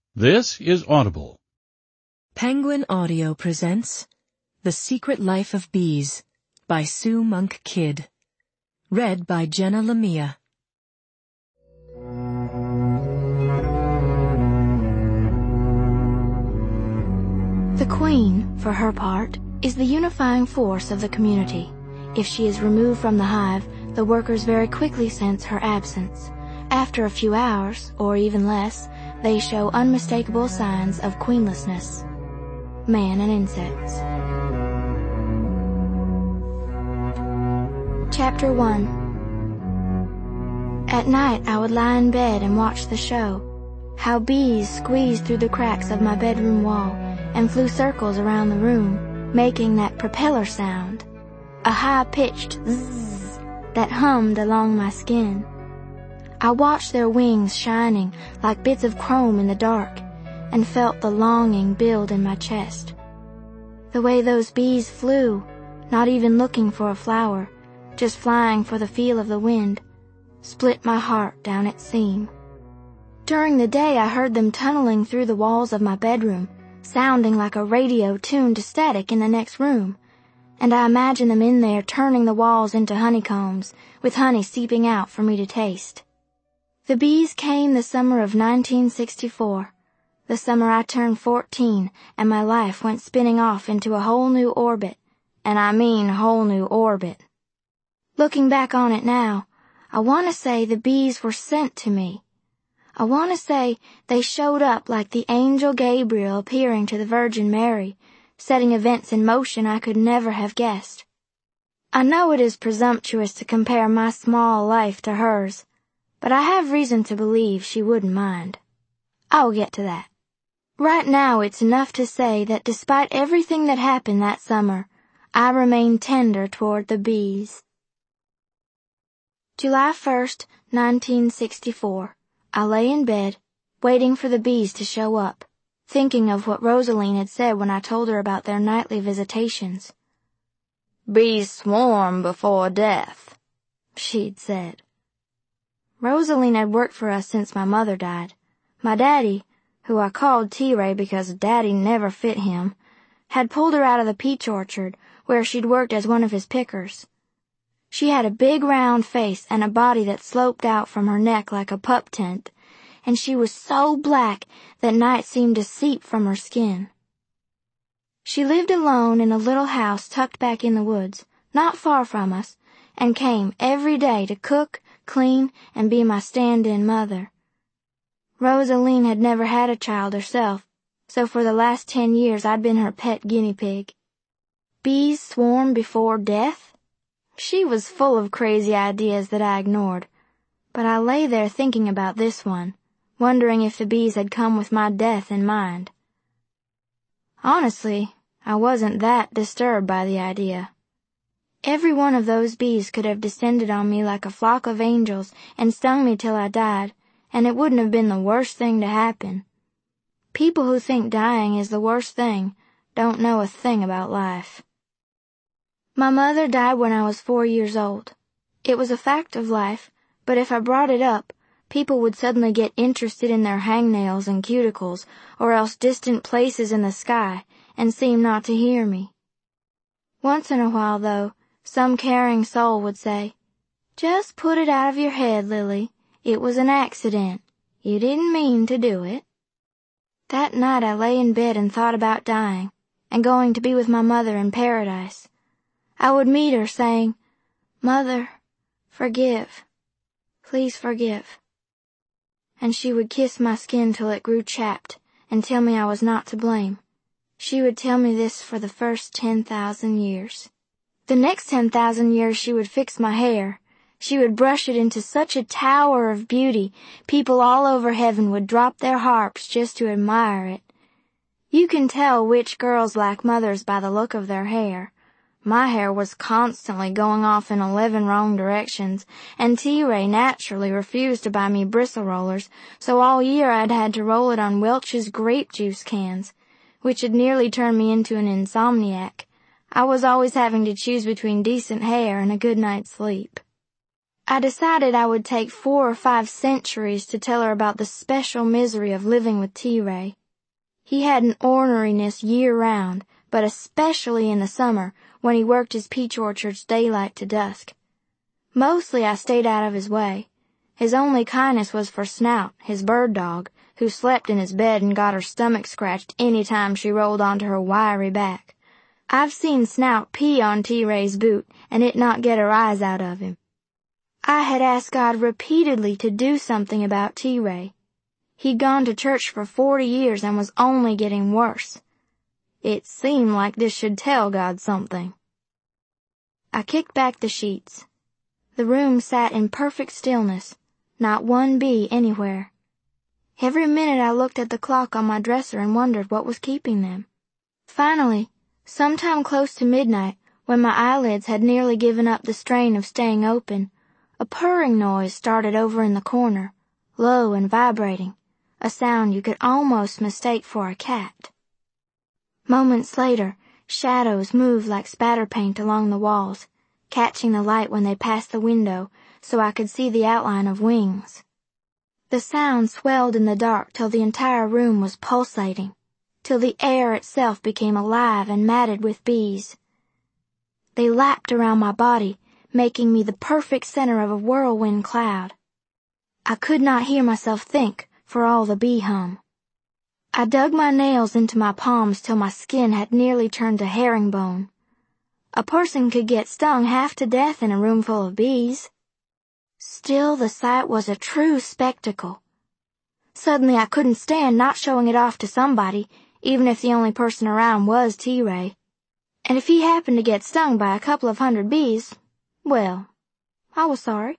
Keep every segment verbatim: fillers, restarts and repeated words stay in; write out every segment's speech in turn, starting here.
This is Audible. Penguin Audio presents The Secret Life of Bees by Sue Monk Kidd. Read by Jenna Lamia. The queen, for her part, is the unifying force of the community. If she is removed from the hive, the workers very quickly sense her absence. After a few hours, or even less, they show unmistakable signs of queenlessness. Man and Insects. Chapter one. At night I would lie in bed and watch the show. How bees squeezed through the cracks of my bedroom wall and flew circles around the room, making that propeller sound, a high-pitched zzz that hummed along my skin. I watched their wings shining like bits of chrome in the dark and felt the longing build in my chest. The way those bees flew, not even looking for a flower, just flying for the feel of the wind, split my heart down its seam. During the day I heard them tunneling through the walls of my bedroom, sounding like a radio tuned to static in the next room, and I imagined them in there turning the walls into honeycombs, with honey seeping out for me to taste. The bees came the summer of nineteen sixty-four, the summer I turned fourteen and my life went spinning off into a whole new orbit, and I mean whole new orbit. Looking back on it now, I want to say the bees were sent to me. I want to say they showed up like the angel Gabriel appearing to the Virgin Mary, setting events in motion I could never have guessed. I know it is presumptuous to compare my small life to hers, but I have reason to believe she wouldn't mind. I'll get to that. Right now it's enough to say that despite everything that happened that summer, I remain tender toward the bees. July first, nineteen sixty-four. I lay in bed, waiting for the bees to show up, thinking of what Rosaline had said when I told her about their nightly visitations. "Bees swarm before death," she'd said. Rosaline had worked for us since my mother died. My daddy, who I called T-Ray because Daddy never fit him, had pulled her out of the peach orchard where she'd worked as one of his pickers. She had a big round face and a body that sloped out from her neck like a pup tent, and she was so black that night seemed to seep from her skin. She lived alone in a little house tucked back in the woods, not far from us, and came every day to cook, clean, and be my stand-in mother. Rosaline had never had a child herself, so for the last ten years I'd been her pet guinea pig. Bees swarm before death? She was full of crazy ideas that I ignored, but I lay there thinking about this one, wondering if the bees had come with my death in mind. Honestly, I wasn't that disturbed by the idea. Every one of those bees could have descended on me like a flock of angels and stung me till I died, and it wouldn't have been the worst thing to happen. People who think dying is the worst thing don't know a thing about life. My mother died when I was four years old. It was a fact of life, but if I brought it up, people would suddenly get interested in their hangnails and cuticles, or else distant places in the sky, and seem not to hear me. Once in a while, though, some caring soul would say, "Just put it out of your head, Lily. It was an accident. You didn't mean to do it." That night I lay in bed and thought about dying, and going to be with my mother in paradise. I would meet her saying, "Mother, forgive. Please forgive." And she would kiss my skin till it grew chapped and tell me I was not to blame. She would tell me this for the first ten thousand years. The next ten thousand years she would fix my hair. She would brush it into such a tower of beauty, people all over heaven would drop their harps just to admire it. You can tell which girls like mothers by the look of their hair. My hair was constantly going off in eleven wrong directions, and T-Ray naturally refused to buy me bristle rollers, so all year I'd had to roll it on Welch's grape juice cans, which had nearly turned me into an insomniac. I was always having to choose between decent hair and a good night's sleep. I decided I would take four or five centuries to tell her about the special misery of living with T-Ray. He had an orneriness year-round, but especially in the summer when he worked his peach orchards daylight to dusk. Mostly I stayed out of his way. His only kindness was for Snout, his bird dog, who slept in his bed and got her stomach scratched any time she rolled onto her wiry back. I've seen Snout pee on T-Ray's boot and it not get her eyes out of him. I had asked God repeatedly to do something about T-Ray. He'd gone to church for forty years and was only getting worse. It seemed like this should tell God something. I kicked back the sheets. The room sat in perfect stillness, not one bee anywhere. Every minute I looked at the clock on my dresser and wondered what was keeping them. Finally, sometime close to midnight, when my eyelids had nearly given up the strain of staying open, a purring noise started over in the corner, low and vibrating, a sound you could almost mistake for a cat. Moments later, shadows moved like spatter paint along the walls, catching the light when they passed the window so I could see the outline of wings. The sound swelled in the dark till the entire room was pulsating, till the air itself became alive and matted with bees. They lapped around my body, making me the perfect center of a whirlwind cloud. I could not hear myself think for all the bee hum. I dug my nails into my palms till my skin had nearly turned to herringbone. A person could get stung half to death in a room full of bees. Still, the sight was a true spectacle. Suddenly I couldn't stand not showing it off to somebody, even if the only person around was T-Ray. And if he happened to get stung by a couple of hundred bees, well, I was sorry.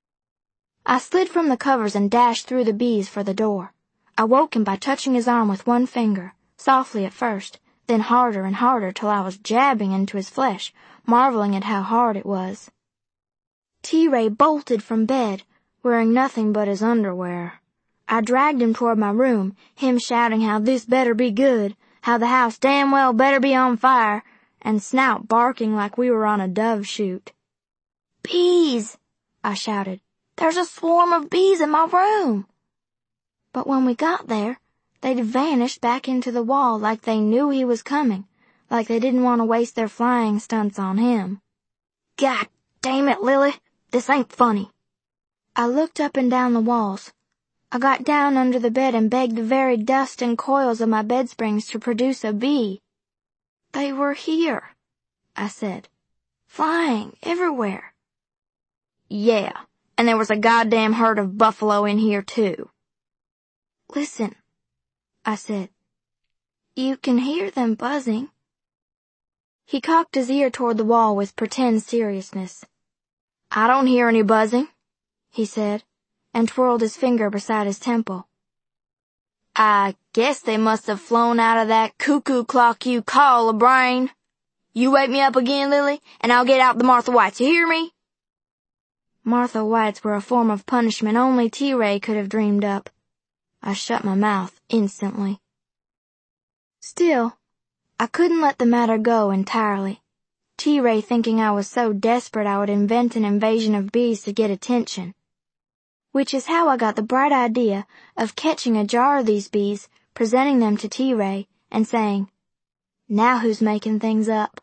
I slid from the covers and dashed through the bees for the door. I woke him by touching his arm with one finger, softly at first, then harder and harder till I was jabbing into his flesh, marveling at how hard it was. T-Ray bolted from bed, wearing nothing but his underwear. I dragged him toward my room, him shouting how this better be good, how the house damn well better be on fire, and Snout barking like we were on a dove shoot. "Bees!" I shouted. "There's a swarm of bees in my room!" But when we got there, they'd vanished back into the wall like they knew he was coming, like they didn't want to waste their flying stunts on him. "God damn it, Lily, this ain't funny." I looked up and down the walls. I got down under the bed and begged the very dust and coils of my bed springs to produce a bee. "They were here," I said. "Flying everywhere." "Yeah, and there was a goddamn herd of buffalo in here too." "Listen," I said. "You can hear them buzzing." He cocked his ear toward the wall with pretend seriousness. "I don't hear any buzzing," he said, and twirled his finger beside his temple. "I guess they must have flown out of that cuckoo clock you call a brain. You wake me up again, Lily, and I'll get out the Martha Whites, you hear me?" Martha Whites were a form of punishment only T-Ray could have dreamed up. I shut my mouth instantly. Still, I couldn't let the matter go entirely. T-Ray thinking I was so desperate I would invent an invasion of bees to get attention. Which is how I got the bright idea of catching a jar of these bees, presenting them to T-Ray, and saying, "Now who's making things up?"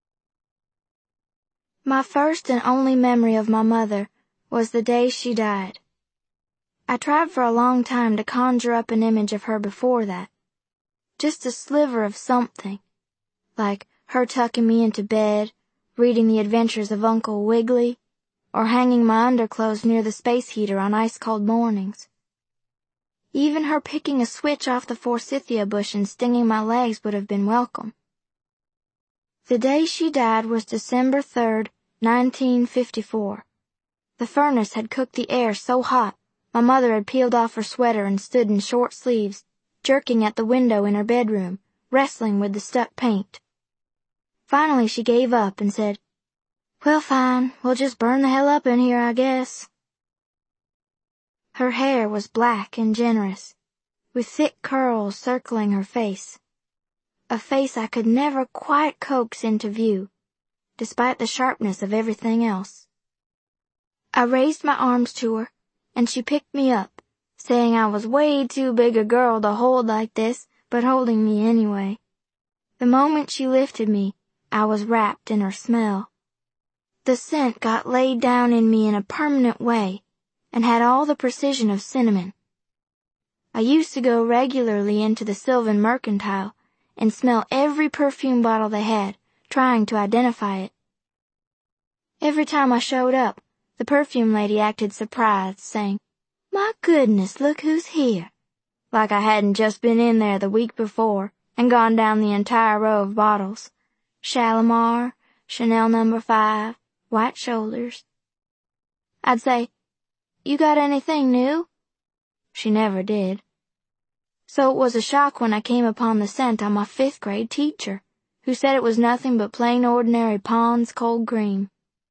My first and only memory of my mother was the day she died. I tried for a long time to conjure up an image of her before that. Just a sliver of something, like her tucking me into bed, reading the adventures of Uncle Wiggily, or hanging my underclothes near the space heater on ice-cold mornings. Even her picking a switch off the forsythia bush and stinging my legs would have been welcome. The day she died was December third, nineteen fifty-four. The furnace had cooked the air so hot, my mother had peeled off her sweater and stood in short sleeves, jerking at the window in her bedroom, wrestling with the stuck paint. Finally she gave up and said, "Well, fine, we'll just burn the hell up in here, I guess." Her hair was black and generous, with thick curls circling her face. A face I could never quite coax into view, despite the sharpness of everything else. I raised my arms to her, and she picked me up, saying I was way too big a girl to hold like this, but holding me anyway. The moment she lifted me, I was wrapped in her smell. The scent got laid down in me in a permanent way, and had all the precision of cinnamon. I used to go regularly into the Sylvan Mercantile and smell every perfume bottle they had, trying to identify it. Every time I showed up, the perfume lady acted surprised, saying, "My goodness, look who's here," like I hadn't just been in there the week before and gone down the entire row of bottles. Shalimar, Chanel number five, white shoulders. I'd say, "You got anything new?" She never did. So it was a shock when I came upon the scent on my fifth grade teacher, who said it was nothing but plain ordinary Pond's cold cream.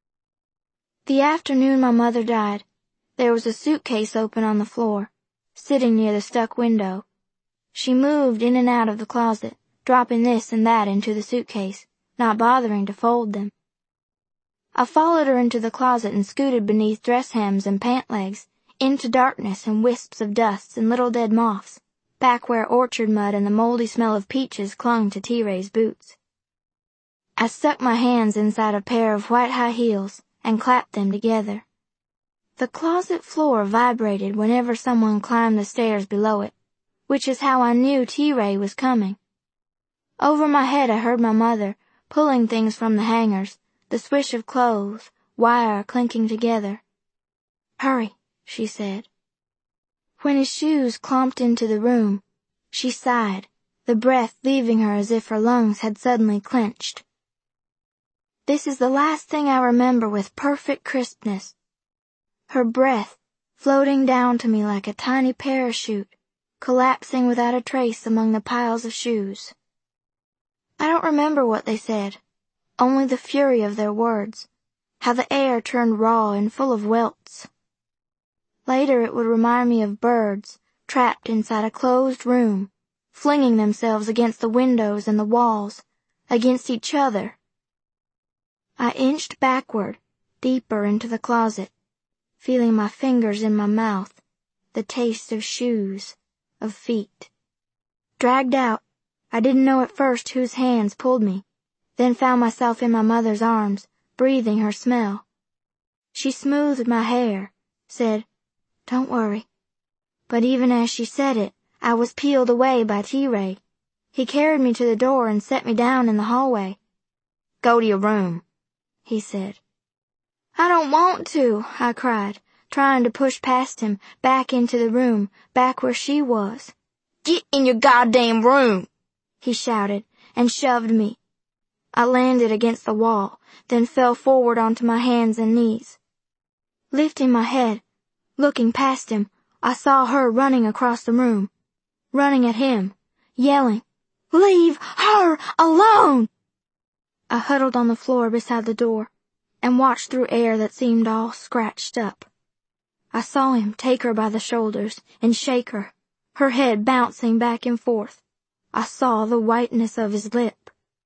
The afternoon my mother died, there was a suitcase open on the floor, sitting near the stuck window. She moved in and out of the closet, dropping this and that into the suitcase, not bothering to fold them. I followed her into the closet and scooted beneath dress hems and pant legs, into darkness and wisps of dust and little dead moths, back where orchard mud and the moldy smell of peaches clung to T-Ray's boots. I stuck my hands inside a pair of white high heels and clapped them together. The closet floor vibrated whenever someone climbed the stairs below it, which is how I knew T-Ray was coming. Over my head I heard my mother pulling things from the hangers, the swish of clothes, wire clinking together. "Hurry," she said. When his shoes clomped into the room, she sighed, the breath leaving her as if her lungs had suddenly clenched. This is the last thing I remember with perfect crispness. Her breath floating down to me like a tiny parachute, collapsing without a trace among the piles of shoes. I don't remember what they said, only the fury of their words, how the air turned raw and full of welts. Later it would remind me of birds trapped inside a closed room, flinging themselves against the windows and the walls, against each other. I inched backward, deeper into the closet, feeling my fingers in my mouth, the taste of shoes, of feet. Dragged out, I didn't know at first whose hands pulled me, then found myself in my mother's arms, breathing her smell. She smoothed my hair, said, "Don't worry." But even as she said it, I was peeled away by T-Ray. He carried me to the door and set me down in the hallway. "Go to your room," he said. "I don't want to," I cried, trying to push past him, back into the room, back where she was. "Get in your goddamn room," he shouted, and shoved me. I landed against the wall, then fell forward onto my hands and knees. Lifting my head, looking past him, I saw her running across the room, running at him, yelling, "Leave her alone!" I huddled on the floor beside the door and watched through air that seemed all scratched up. I saw him take her by the shoulders and shake her, her head bouncing back and forth. I saw the whiteness of his lip.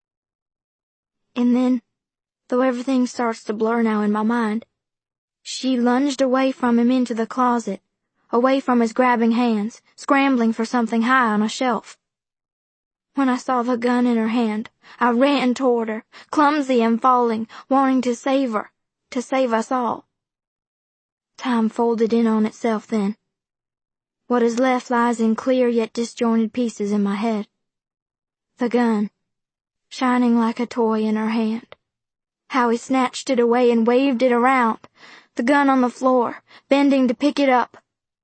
And then, though everything starts to blur now in my mind, she lunged away from him into the closet, away from his grabbing hands, scrambling for something high on a shelf. When I saw the gun in her hand, I ran toward her, clumsy and falling, wanting to save her, to save us all. Time folded in on itself then. What is left lies in clear yet disjointed pieces in my head. The gun, shining like a toy in her hand. How he snatched it away and waved it around. The gun on the floor, bending to pick it up.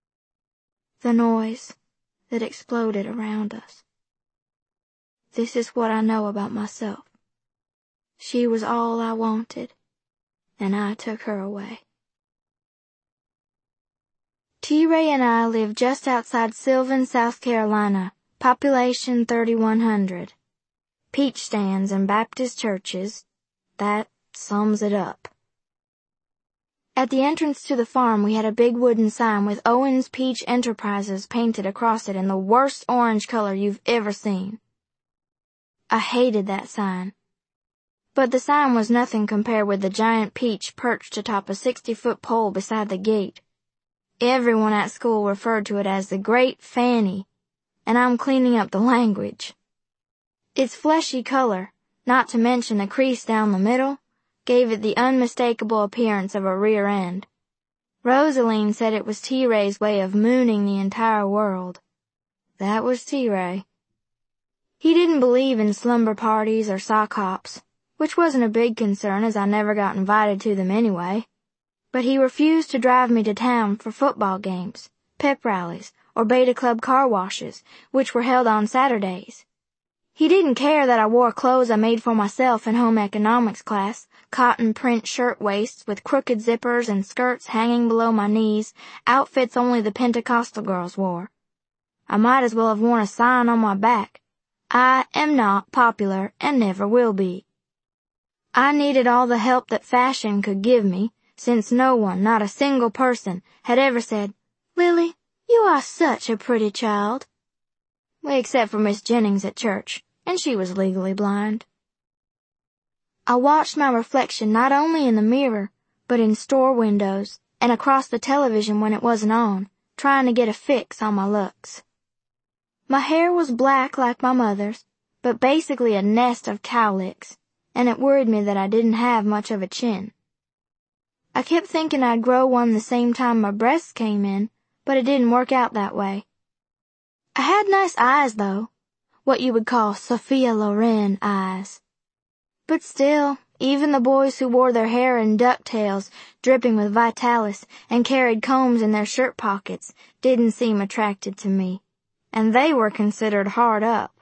The noise that exploded around us. This is what I know about myself. She was all I wanted, and I took her away. T-Ray and I live just outside Sylvan, South Carolina, population thirty-one hundred. Peach stands and Baptist churches, that sums it up. At the entrance to the farm we had a big wooden sign with Owens Peach Enterprises painted across it in the worst orange color you've ever seen. I hated that sign. But the sign was nothing compared with the giant peach perched atop a sixty-foot pole beside the gate. Everyone at school referred to it as the Great Fanny, and I'm cleaning up the language. Its fleshy color, not to mention a crease down the middle, gave it the unmistakable appearance of a rear end. Rosaline said it was T-Ray's way of mooning the entire world. That was T-Ray. He didn't believe in slumber parties or sock hops, which wasn't a big concern as I never got invited to them anyway. But he refused to drive me to town for football games, pep rallies, or Beta Club car washes, which were held on Saturdays. He didn't care that I wore clothes I made for myself in home economics class, cotton print shirt waists with crooked zippers and skirts hanging below my knees, outfits only the Pentecostal girls wore. I might as well have worn a sign on my back. I am not popular and never will be. I needed all the help that fashion could give me, since no one, not a single person, had ever said, "Lily, you are such a pretty child." Except for Miss Jennings at church, and she was legally blind. I watched my reflection not only in the mirror, but in store windows and across the television when it wasn't on, trying to get a fix on my looks. My hair was black like my mother's, but basically a nest of cowlicks, and it worried me that I didn't have much of a chin. I kept thinking I'd grow one the same time my breasts came in, but it didn't work out that way. I had nice eyes, though, what you would call Sophia Loren eyes. But still, even the boys who wore their hair in ducktails, dripping with Vitalis, and carried combs in their shirt pockets, didn't seem attracted to me, and they were considered hard up.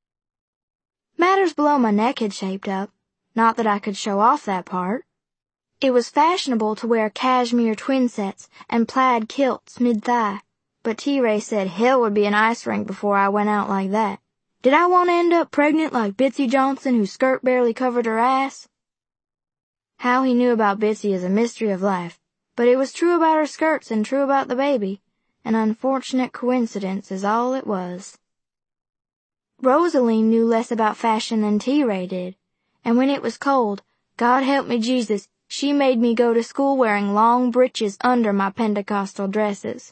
Matters below my neck had shaped up, not that I could show off that part. It was fashionable to wear cashmere twin sets and plaid kilts mid-thigh. But T-Ray said hell would be an ice rink before I went out like that. Did I want to end up pregnant like Bitsy Johnson, whose skirt barely covered her ass? How he knew about Bitsy is a mystery of life, but it was true about her skirts and true about the baby. An unfortunate coincidence is all it was. Rosaline knew less about fashion than T-Ray did, and when it was cold, God help me Jesus, she made me go to school wearing long breeches under my Pentecostal dresses.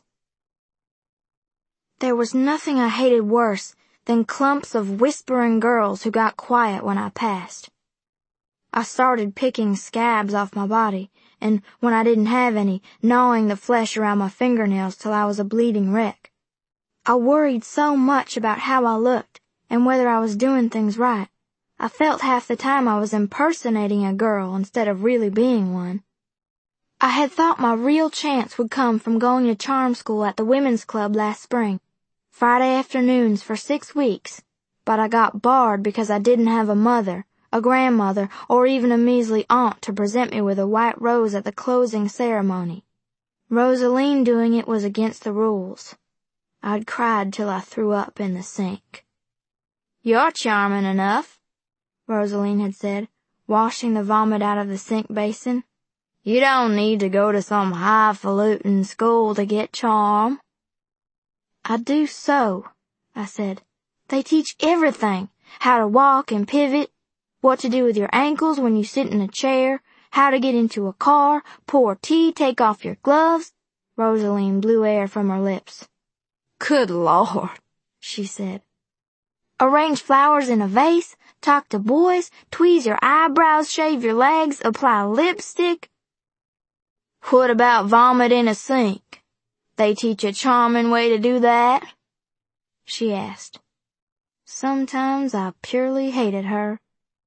There was nothing I hated worse than clumps of whispering girls who got quiet when I passed. I started picking scabs off my body, and when I didn't have any, gnawing the flesh around my fingernails till I was a bleeding wreck. I worried so much about how I looked and whether I was doing things right. I felt half the time I was impersonating a girl instead of really being one. I had thought my real chance would come from going to charm school at the women's club last spring, Friday afternoons for six weeks, but I got barred because I didn't have a mother, a grandmother, or even a measly aunt to present me with a white rose at the closing ceremony. Rosaline doing it was against the rules. I'd cried till I threw up in the sink. "You're charming enough," Rosaline had said, washing the vomit out of the sink basin. "You don't need to go to some highfalutin school to get charm." "I do so," I said. "They teach everything, how to walk and pivot, what to do with your ankles when you sit in a chair, how to get into a car, pour tea, take off your gloves." Rosaline blew air from her lips. "Good Lord," she said. "Arrange flowers in a vase, talk to boys, tweeze your eyebrows, shave your legs, apply lipstick." "What about vomit in a sink? They teach a charming way to do that?" she asked. Sometimes I purely hated her.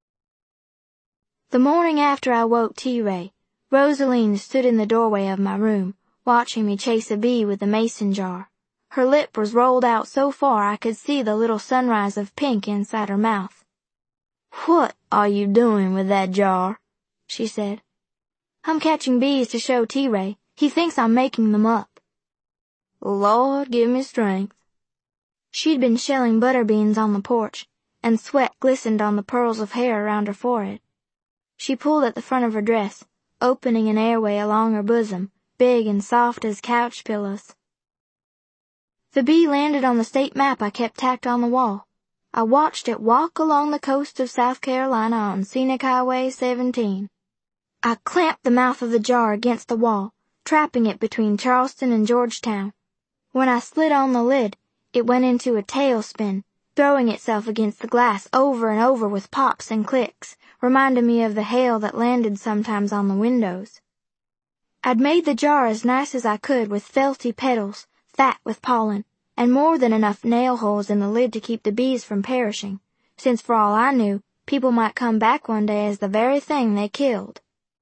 The morning after I woke T-Ray, Rosaline stood in the doorway of my room, watching me chase a bee with a mason jar. Her lip was rolled out so far I could see the little sunrise of pink inside her mouth. "What are you doing with that jar?" she said. "I'm catching bees to show T-Ray. He thinks I'm making them up." "Lord, give me strength." She'd been shelling butter beans on the porch, and sweat glistened on the pearls of hair around her forehead. She pulled at the front of her dress, opening an airway along her bosom, big and soft as couch pillows. The bee landed on the state map I kept tacked on the wall. I watched it walk along the coast of South Carolina on Scenic Highway seventeen. I clamped the mouth of the jar against the wall, trapping it between Charleston and Georgetown. When I slid on the lid, it went into a tailspin, throwing itself against the glass over and over with pops and clicks, reminding me of the hail that landed sometimes on the windows. I'd made the jar as nice as I could with felty petals, fat with pollen, and more than enough nail holes in the lid to keep the bees from perishing, since for all I knew, people might come back one day as the very thing they killed.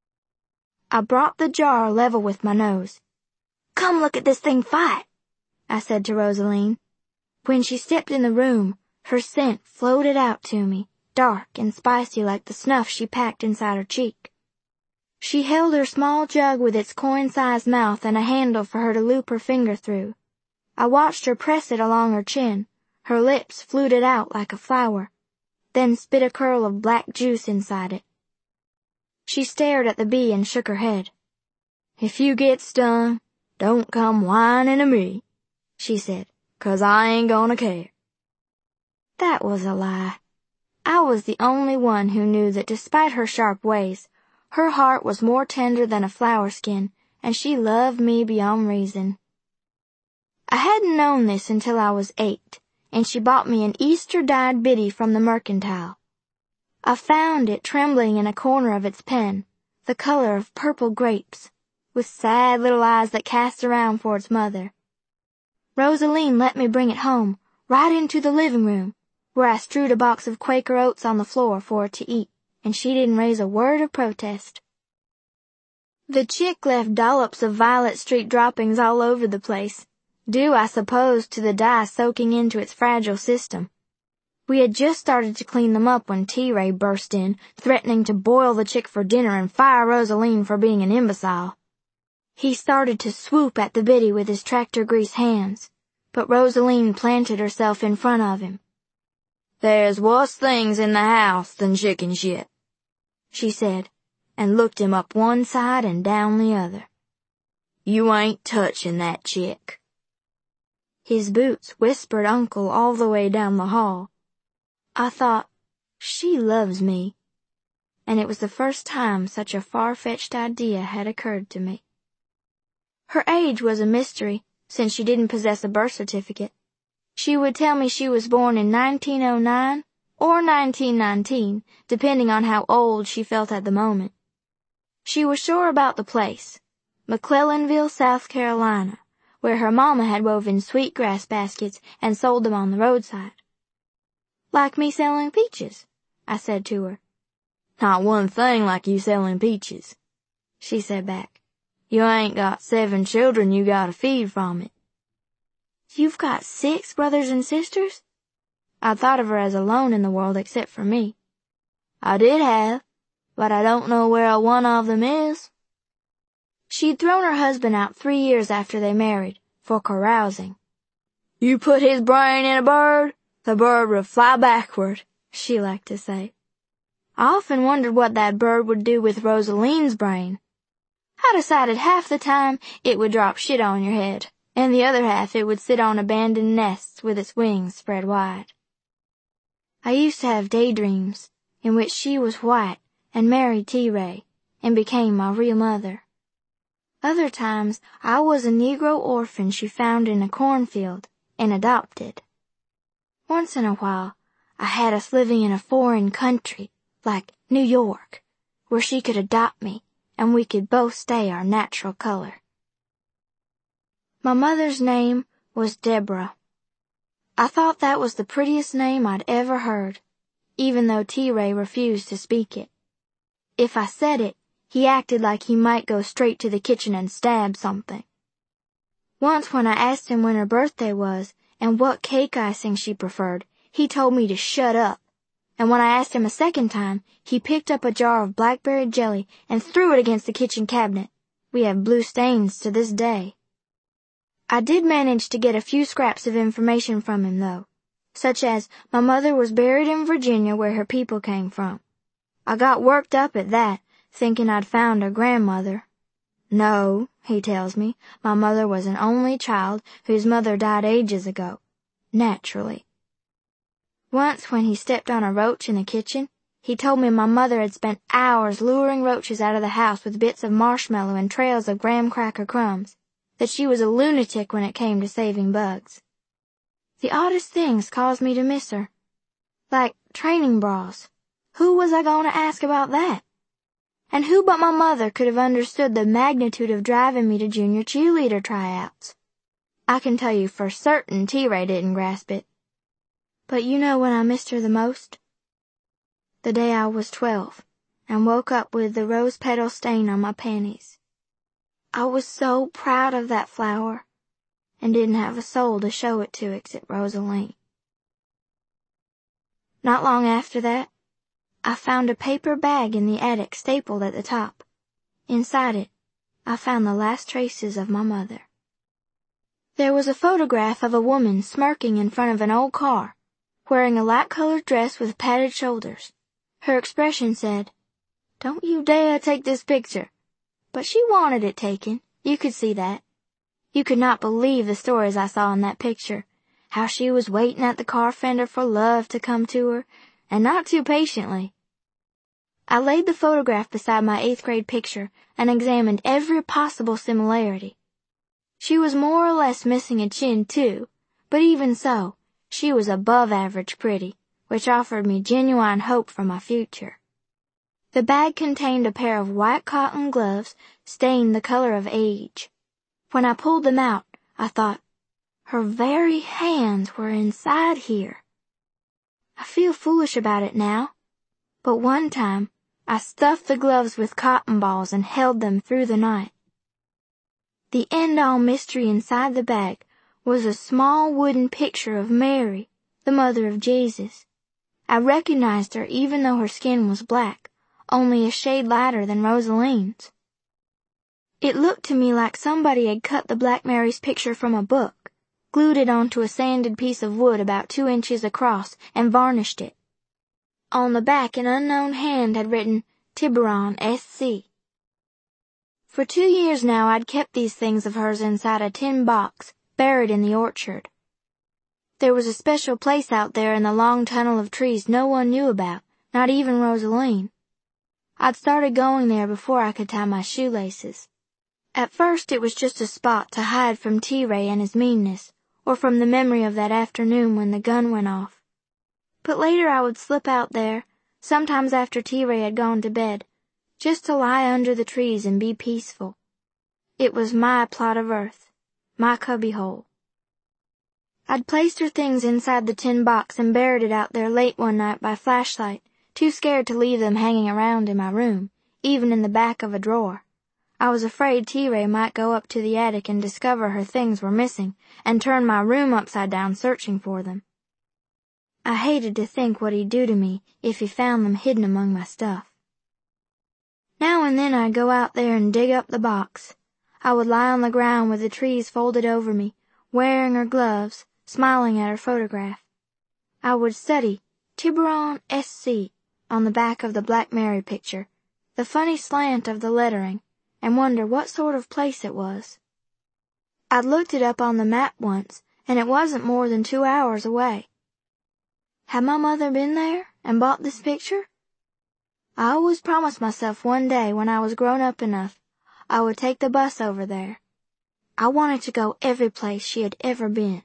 I brought the jar level with my nose. "Come look at this thing fight," I said to Rosaline. When she stepped in the room, her scent floated out to me, dark and spicy like the snuff she packed inside her cheek. She held her small jug with its coin-sized mouth and a handle for her to loop her finger through. I watched her press it along her chin, her lips fluted out like a flower, then spit a curl of black juice inside it. She stared at the bee and shook her head. "If you get stung, don't come whining to me," she said, "'cause I ain't gonna care." That was a lie. I was the only one who knew that despite her sharp ways, her heart was more tender than a flower skin, and she loved me beyond reason. I hadn't known this until I was eight, and she bought me an Easter-dyed biddy from the mercantile. I found it trembling in a corner of its pen, the color of purple grapes, with sad little eyes that cast around for its mother. Rosaline let me bring it home, right into the living room, where I strewed a box of Quaker oats on the floor for it to eat, and she didn't raise a word of protest. The chick left dollops of Violet Street droppings all over the place, due, I suppose, to the dye soaking into its fragile system. We had just started to clean them up when T-Ray burst in, threatening to boil the chick for dinner and fire Rosaline for being an imbecile. He started to swoop at the biddy with his tractor-grease hands, but Rosaline planted herself in front of him. "There's wuss things in the house than chicken shit," she said, and looked him up one side and down the other. "You ain't touching that chick." His boots whispered uncle all the way down the hall. I thought, she loves me. And it was the first time such a far-fetched idea had occurred to me. Her age was a mystery, since she didn't possess a birth certificate. She would tell me she was born in nineteen oh nine or nineteen nineteen, depending on how old she felt at the moment. She was sure about the place, McClellanville, South Carolina, where her mama had woven sweetgrass baskets and sold them on the roadside. "Like me selling peaches," I said to her. "Not one thing like you selling peaches," she said back. "You ain't got seven children you gotta feed from it." "You've got six brothers and sisters?" I thought of her as alone in the world except for me. "I did have, but I don't know where one of them is." She'd thrown her husband out three years after they married, for carousing. "You put his brain in a bird, the bird would fly backward," she liked to say. I often wondered what that bird would do with Rosaline's brain. I decided half the time it would drop shit on your head, and the other half it would sit on abandoned nests with its wings spread wide. I used to have daydreams in which she was white and married T-Ray and became my real mother. Other times I was a Negro orphan she found in a cornfield and adopted. Once in a while I had us living in a foreign country, like New York, where she could adopt me and we could both stay our natural color. My mother's name was Deborah. I thought that was the prettiest name I'd ever heard, even though T-Ray refused to speak it. If I said it, he acted like he might go straight to the kitchen and stab something. Once when I asked him when her birthday was and what cake icing she preferred, he told me to shut up. And when I asked him a second time, he picked up a jar of blackberry jelly and threw it against the kitchen cabinet. We have blue stains to this day. I did manage to get a few scraps of information from him, though, such as my mother was buried in Virginia where her people came from. I got worked up at that, thinking I'd found her grandmother. No, he tells me, my mother was an only child whose mother died ages ago, naturally. Once when he stepped on a roach in the kitchen, he told me my mother had spent hours luring roaches out of the house with bits of marshmallow and trails of graham cracker crumbs, that she was a lunatic when it came to saving bugs. The oddest things caused me to miss her. Like training bras. Who was I going to ask about that? And who but my mother could have understood the magnitude of driving me to junior cheerleader tryouts? I can tell you for certain T-Ray didn't grasp it. But you know when I missed her the most? The day I was twelve, and woke up with the rose petal stain on my panties. I was so proud of that flower, and didn't have a soul to show it to except Rosaline. Not long after that, I found a paper bag in the attic stapled at the top. Inside it, I found the last traces of my mother. There was a photograph of a woman smirking in front of an old car, wearing a light-colored dress with padded shoulders. Her expression said, "Don't you dare take this picture." But she wanted it taken. You could see that. You could not believe the stories I saw in that picture. How she was waiting at the car fender for love to come to her, and not too patiently. I laid the photograph beside my eighth grade picture and examined every possible similarity. She was more or less missing a chin too, but even so, she was above average pretty, which offered me genuine hope for my future. The bag contained a pair of white cotton gloves stained the color of age. When I pulled them out, I thought, her very hands were inside here. I feel foolish about it now, but one time I stuffed the gloves with cotton balls and held them through the night. The end-all mystery inside the bag was a small wooden picture of Mary, the mother of Jesus. I recognized her even though her skin was black, only a shade lighter than Rosaline's. It looked to me like somebody had cut the Black Mary's picture from a book, glued it onto a sanded piece of wood about two inches across, and varnished it. On the back an unknown hand had written Tiburon S C For two years now I'd kept these things of hers inside a tin box, buried in the orchard. There was a special place out there in the long tunnel of trees no one knew about, not even Rosaline. I'd started going there before I could tie my shoelaces. At first it was just a spot to hide from T-Ray and his meanness, or from the memory of that afternoon when the gun went off. But later I would slip out there, sometimes after T-Ray had gone to bed, just to lie under the trees and be peaceful. It was my plot of earth, my cubbyhole. I'd placed her things inside the tin box and buried it out there late one night by flashlight, too scared to leave them hanging around in my room, even in the back of a drawer. I was afraid T-Ray might go up to the attic and discover her things were missing, and turn my room upside down searching for them. I hated to think what he'd do to me if he found them hidden among my stuff. Now and then I'd go out there and dig up the box. I would lie on the ground with the trees folded over me, wearing her gloves, smiling at her photograph. I would study Tiburon S C on the back of the Black Mary picture, the funny slant of the lettering, and wonder what sort of place it was. I'd looked it up on the map once, and it wasn't more than two hours away. Had my mother been there and bought this picture? I always promised myself one day when I was grown up enough, I would take the bus over there. I wanted to go every place she had ever been.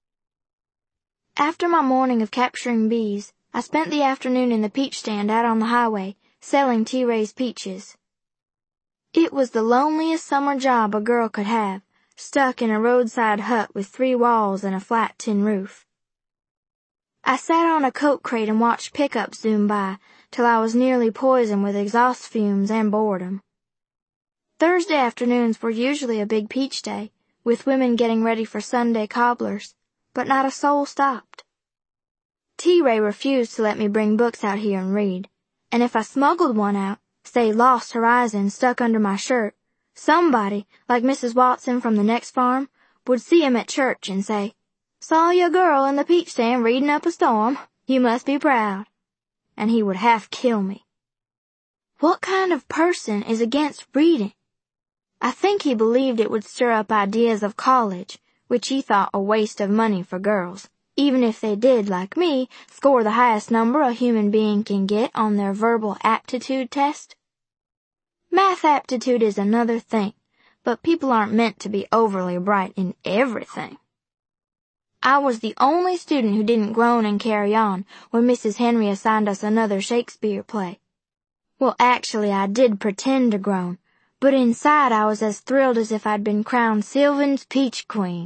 After my morning of capturing bees, I spent the afternoon in the peach stand out on the highway, selling T-Ray's peaches. It was the loneliest summer job a girl could have, stuck in a roadside hut with three walls and a flat tin roof. I sat on a coat crate and watched pickups zoom by till I was nearly poisoned with exhaust fumes and boredom. Thursday afternoons were usually a big peach day, with women getting ready for Sunday cobblers, but not a soul stopped. T-Ray refused to let me bring books out here and read, and if I smuggled one out, say Lost Horizon stuck under my shirt, somebody, like Missus Watson from the next farm, would see him at church and say, "Saw your girl in the peach stand reading up a storm. You must be proud." And he would half kill me. What kind of person is against reading? I think he believed it would stir up ideas of college, which he thought a waste of money for girls, even if they did, like me, score the highest number a human being can get on their verbal aptitude test. Math aptitude is another thing, but people aren't meant to be overly bright in everything. I was the only student who didn't groan and carry on when Missus Henry assigned us another Shakespeare play. Well, actually, I did pretend to groan, but inside I was as thrilled as if I'd been crowned Sylvan's Peach Queen.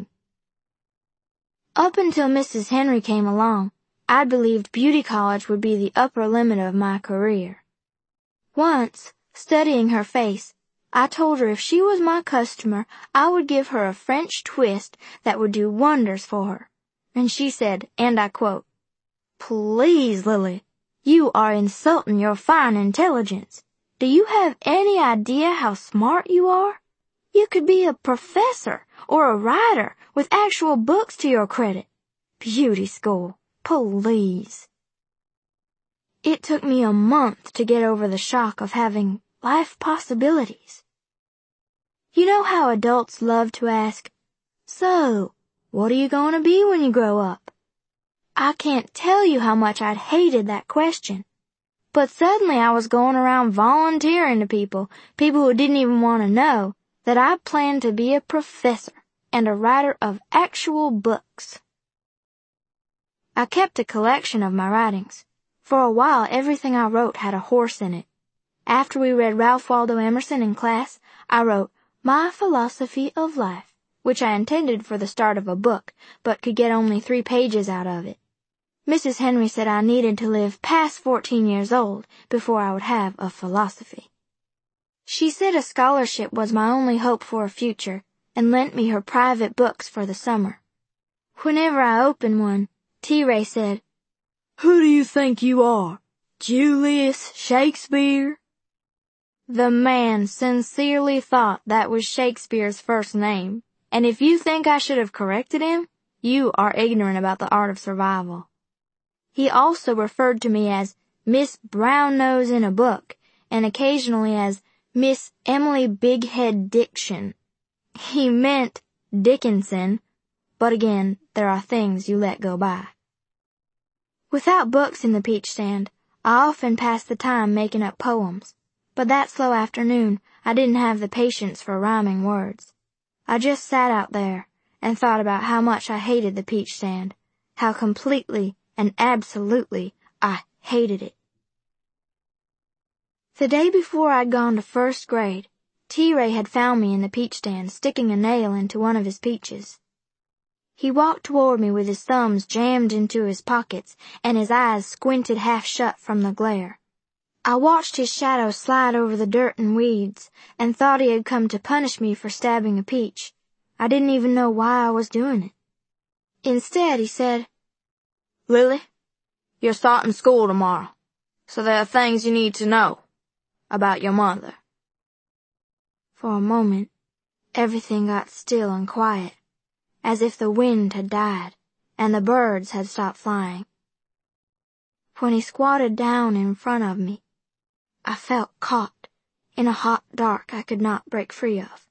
Up until Missus Henry came along, I believed beauty college would be the upper limit of my career. Once, studying her face, I told her if she was my customer, I would give her a French twist that would do wonders for her. And she said, and I quote, "Please, Lily, you are insulting your fine intelligence. Do you have any idea how smart you are? You could be a professor or a writer with actual books to your credit. Beauty school, please." It took me a month to get over the shock of having life possibilities. You know how adults love to ask, "So, what are you going to be when you grow up?" I can't tell you how much I'd hated that question. But suddenly I was going around volunteering to people, people who didn't even want to know, that I planned to be a professor and a writer of actual books. I kept a collection of my writings. For a while, everything I wrote had a horse in it. After we read Ralph Waldo Emerson in class, I wrote My Philosophy of Life, which I intended for the start of a book, but could get only three pages out of it. Missus Henry said I needed to live past fourteen years old before I would have a philosophy. She said a scholarship was my only hope for a future, and lent me her private books for the summer. Whenever I opened one, T-Ray said, "Who do you think you are, Julius Shakespeare?" The man sincerely thought that was Shakespeare's first name, and if you think I should have corrected him, you are ignorant about the art of survival. He also referred to me as Miss Brown-Nose in a book, and occasionally as Miss Emily Bighead Diction. He meant Dickinson, but again, there are things you let go by. Without books in the peach stand, I often passed the time making up poems, but that slow afternoon I didn't have the patience for rhyming words. I just sat out there and thought about how much I hated the peach stand, how completely and absolutely I hated it. The day before I'd gone to first grade, T-Ray had found me in the peach stand sticking a nail into one of his peaches. He walked toward me with his thumbs jammed into his pockets and his eyes squinted half shut from the glare. I watched his shadow slide over the dirt and weeds and thought he had come to punish me for stabbing a peach. I didn't even know why I was doing it. Instead, he said, "Lily, you're starting school tomorrow, so there are things you need to know about your mother." For a moment, everything got still and quiet, as if the wind had died and the birds had stopped flying. When he squatted down in front of me, I felt caught in a hot dark I could not break free of.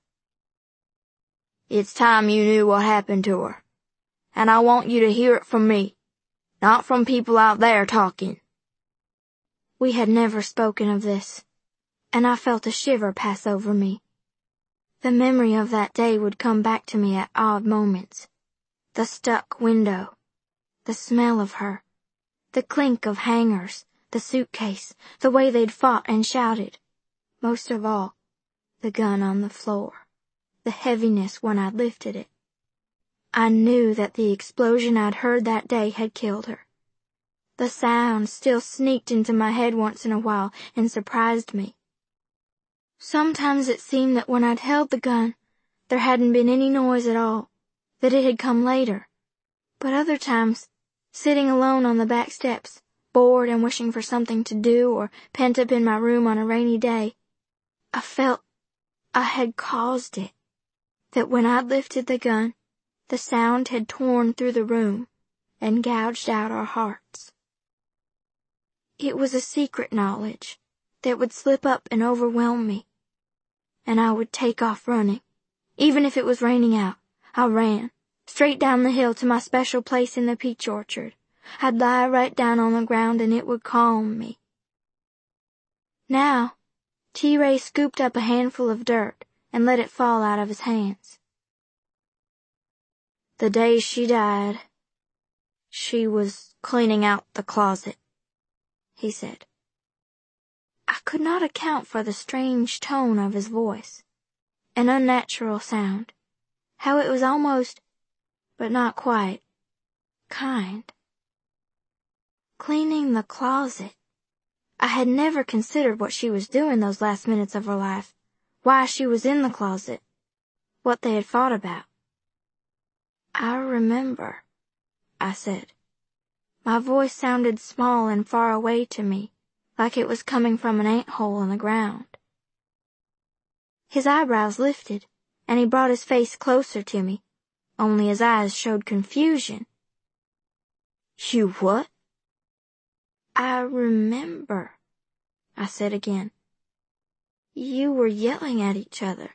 "It's time you knew what happened to her, and I want you to hear it from me, not from people out there talking." We had never spoken of this, and I felt a shiver pass over me. The memory of that day would come back to me at odd moments. The stuck window, the smell of her, the clink of hangers, the suitcase, the way they'd fought and shouted. Most of all, the gun on the floor, the heaviness when I lifted it. I knew that the explosion I'd heard that day had killed her. The sound still sneaked into my head once in a while and surprised me. Sometimes it seemed that when I'd held the gun, there hadn't been any noise at all, that it had come later. But other times, sitting alone on the back steps, bored and wishing for something to do or pent up in my room on a rainy day, I felt I had caused it, that when I'd lifted the gun, the sound had torn through the room and gouged out our hearts. It was a secret knowledge that would slip up and overwhelm me, and I would take off running. Even if it was raining out, I ran, straight down the hill to my special place in the peach orchard. I'd lie right down on the ground and it would calm me. Now, T-Ray scooped up a handful of dirt and let it fall out of his hands. The day she died, she was cleaning out the closet, he said. I could not account for the strange tone of his voice, an unnatural sound, how it was almost, but not quite, kind. Cleaning the closet. I had never considered what she was doing those last minutes of her life, why she was in the closet, what they had fought about. I remember, I said. My voice sounded small and far away to me, like it was coming from an ant-hole in the ground. His eyebrows lifted, and he brought his face closer to me, only his eyes showed confusion. You what? I remember, I said again. You were yelling at each other.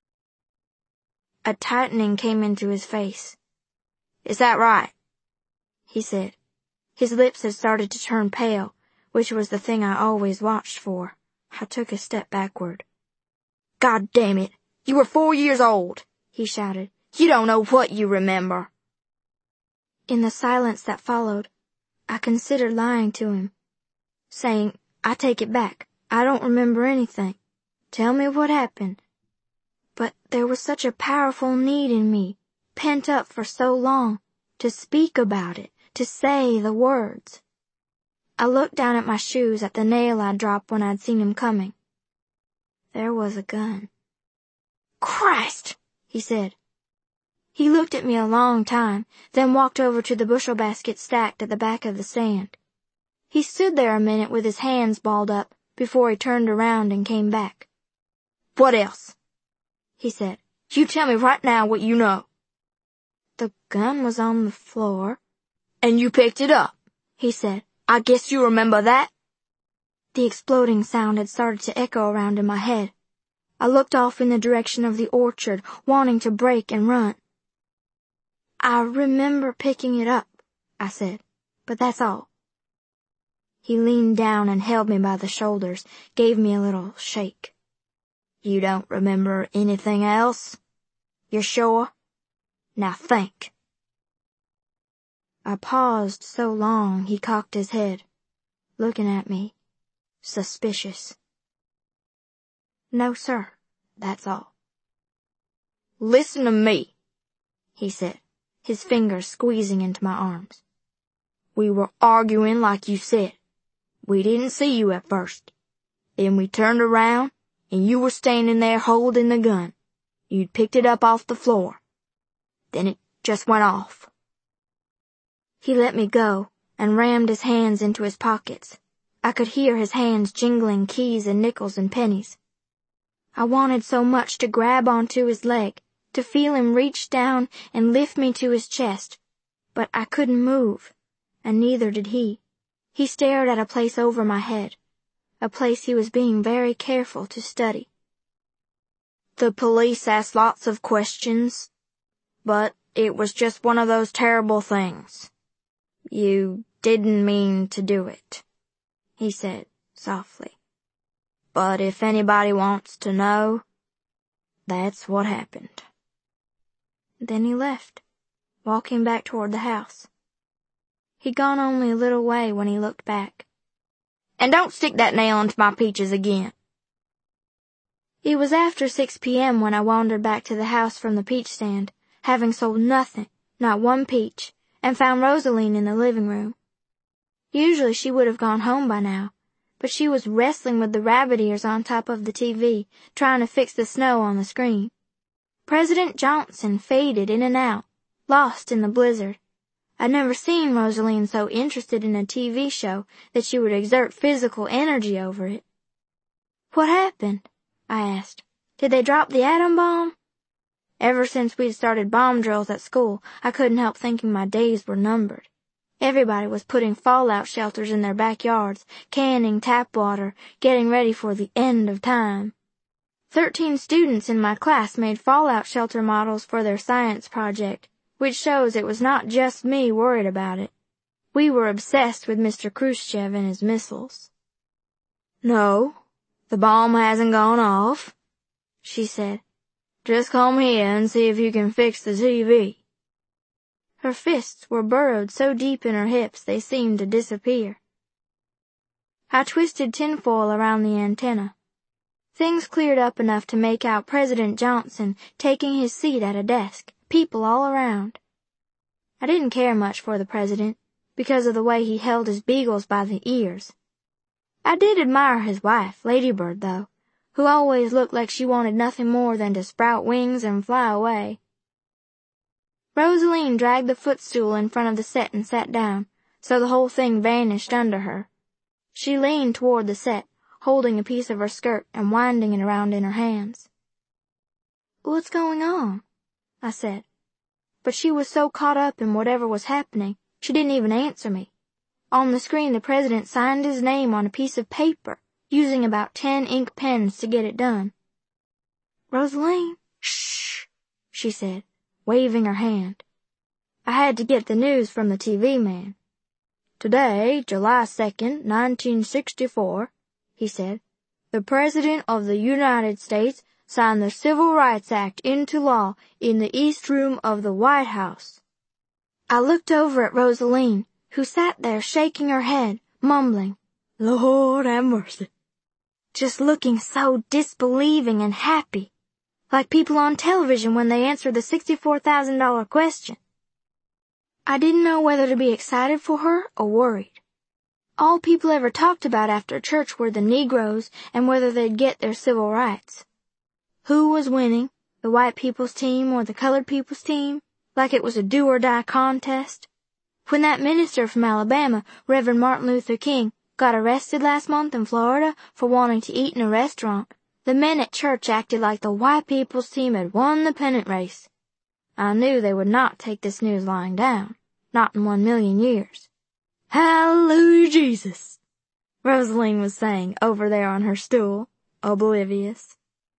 A tightening came into his face. Is that right? He said. His lips had started to turn pale, which was the thing I always watched for. I took a step backward. God damn it! You were four years old, he shouted. You don't know what you remember. In the silence that followed, I considered lying to him, saying, I take it back. I don't remember anything. Tell me what happened. But there was such a powerful need in me, pent up for so long, to speak about it, to say the words. I looked down at my shoes at the nail I'd dropped when I'd seen him coming. There was a gun. Christ, he said. He looked at me a long time, then walked over to the bushel basket stacked at the back of the stand. He stood there a minute with his hands balled up before he turned around and came back. What else? He said. You tell me right now what you know. The gun was on the floor. And you picked it up, he said. I guess you remember that? The exploding sound had started to echo around in my head. I looked off in the direction of the orchard, wanting to break and run. I remember picking it up, I said, but that's all. He leaned down and held me by the shoulders, gave me a little shake. You don't remember anything else? You're sure? Now think. I paused so long he cocked his head, looking at me, suspicious. No, sir, that's all. Listen to me, he said, his fingers squeezing into my arms. We were arguing like you said. We didn't see you at first. Then we turned around, and you were standing there holding the gun. You'd picked it up off the floor. Then it just went off. He let me go and rammed his hands into his pockets. I could hear his hands jingling keys and nickels and pennies. I wanted so much to grab onto his leg, to feel him reach down and lift me to his chest, but I couldn't move, and neither did he. He stared at a place over my head, a place he was being very careful to study. The police asked lots of questions, but it was just one of those terrible things. You didn't mean to do it, he said softly. But if anybody wants to know, that's what happened. Then he left, walking back toward the house. He'd gone only a little way when he looked back. And don't stick that nail into my peaches again. It was after six p.m. when I wandered back to the house from the peach stand, having sold nothing, not one peach, and found Rosaline in the living room. Usually she would have gone home by now, but she was wrestling with the rabbit ears on top of the T V, trying to fix the snow on the screen. President Johnson faded in and out, lost in the blizzard. I'd never seen Rosaline so interested in a T V show that she would exert physical energy over it. What happened? I asked. Did they drop the atom bomb? Ever since we'd started bomb drills at school, I couldn't help thinking my days were numbered. Everybody was putting fallout shelters in their backyards, canning tap water, getting ready for the end of time. Thirteen students in my class made fallout shelter models for their science project, which shows it was not just me worried about it. We were obsessed with Mister Khrushchev and his missiles. "No, the bomb hasn't gone off," she said. "Just come here and see if you can fix the T V." Her fists were burrowed so deep in her hips they seemed to disappear. I twisted tinfoil around the antenna. Things cleared up enough to make out President Johnson taking his seat at a desk, people all around. I didn't care much for the president, because of the way he held his beagles by the ears. I did admire his wife, Ladybird, though, who always looked like she wanted nothing more than to sprout wings and fly away. Rosaline dragged the footstool in front of the set and sat down, so the whole thing vanished under her. She leaned toward the set, holding a piece of her skirt and winding it around in her hands. "What's going on?" I said. But she was so caught up in whatever was happening, she didn't even answer me. On the screen, the president signed his name on a piece of paper, using about ten ink pens to get it done. "Rosaline, shh," she said, waving her hand. I had to get the news from the T V man. "Today, July second, nineteen sixty-four, he said, "the President of the United States signed the Civil Rights Act into law in the East Room of the White House." I looked over at Rosaline, who sat there shaking her head, mumbling, "Lord have mercy," just looking so disbelieving and happy, like people on television when they answer the sixty-four thousand dollar question. I didn't know whether to be excited for her or worried. All people ever talked about after church were the Negroes and whether they'd get their civil rights. Who was winning, the white people's team or the colored people's team, like it was a do-or-die contest? When that minister from Alabama, Reverend Martin Luther King, got arrested last month in Florida for wanting to eat in a restaurant, the men at church acted like the white people's team had won the pennant race. I knew they would not take this news lying down, not in one million years. "Hallelujah, Jesus," Rosaline was saying over there on her stool, oblivious.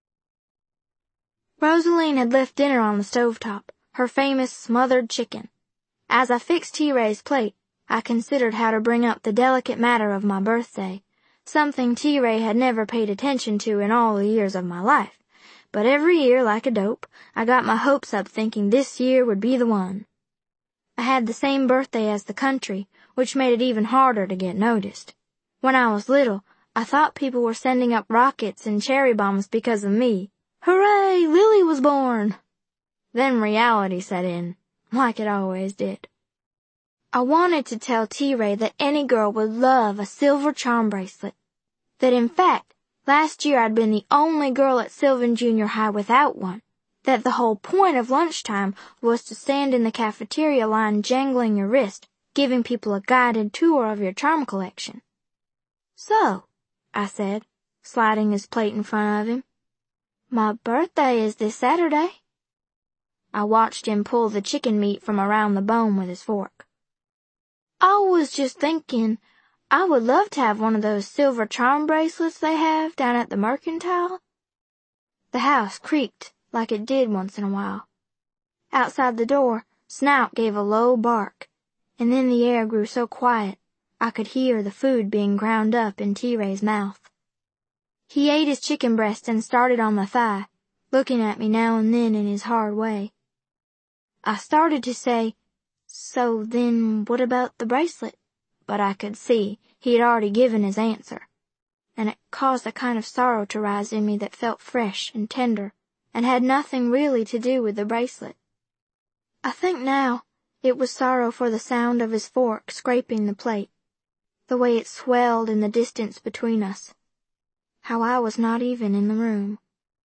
Rosaline had left dinner on the stovetop, her famous smothered chicken. As I fixed T-Ray's plate, I considered how to bring up the delicate matter of my birthday, something T-Ray had never paid attention to in all the years of my life. But every year, like a dope, I got my hopes up thinking this year would be the one. I had the same birthday as the country, which made it even harder to get noticed. When I was little, I thought people were sending up rockets and cherry bombs because of me. Hooray, Lily was born! Then reality set in, like it always did. I wanted to tell T-Ray that any girl would love a silver charm bracelet. That in fact, last year I'd been the only girl at Sylvan Junior High without one. That the whole point of lunchtime was to stand in the cafeteria line jangling your wrist, giving people a guided tour of your charm collection. "So," I said, sliding his plate in front of him, "my birthday is this Saturday." I watched him pull the chicken meat from around the bone with his fork. "I was just thinking, I would love to have one of those silver charm bracelets they have down at the Mercantile." The house creaked like it did once in a while. Outside the door, Snout gave a low bark, and then the air grew so quiet I could hear the food being ground up in T-Ray's mouth. He ate his chicken breast and started on the thigh, looking at me now and then in his hard way. I started to say, "So then what about the bracelet?" But I could see he had already given his answer, and it caused a kind of sorrow to rise in me that felt fresh and tender, and had nothing really to do with the bracelet. I think now it was sorrow for the sound of his fork scraping the plate, the way it swelled in the distance between us, how I was not even in the room.